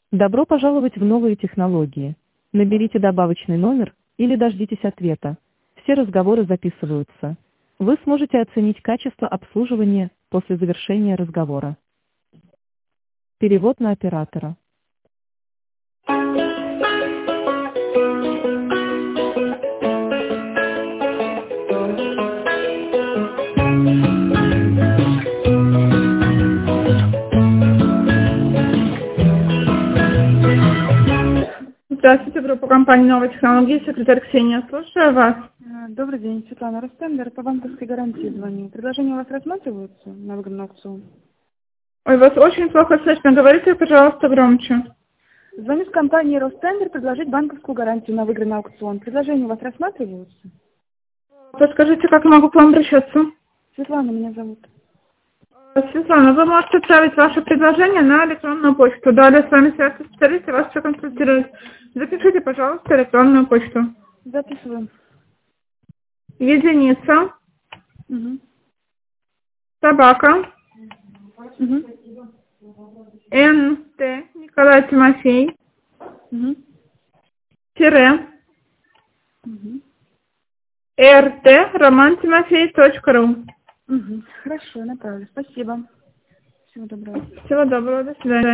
Добро пожаловать в новые технологии. Наберите добавочный номер или дождитесь ответа. Все разговоры записываются. Вы сможете оценить качество обслуживания после завершения разговора. Перевод на оператора. Здравствуйте, группа компании «Новые технологии», секретарь Ксения, слушаю вас. Добрый день, Светлана Ростендер, по банковской гарантии звоню. Предложения у вас рассматриваются на выгодный аукцион? Ой, вас очень плохо слышно, говорите, пожалуйста, громче. Звоню с компании Ростендер предложить банковскую гарантию на выигранный аукцион. Предложения у вас рассматриваются? Подскажите, как я могу к вам обращаться? Светлана меня зовут. Светлана, вы можете отправить ваше предложение на электронную почту. Далее с вами свяжется специалист и вас все консультирует. Запишите, пожалуйста, электронную почту. Записываем. Единица, Угу. собака, Угу. НТ, Николай Тимофей, Угу. тире, Угу. РТ, романтимофей.ру. Угу. Хорошо, направлю. Спасибо. Всего доброго. Всего доброго, до свидания.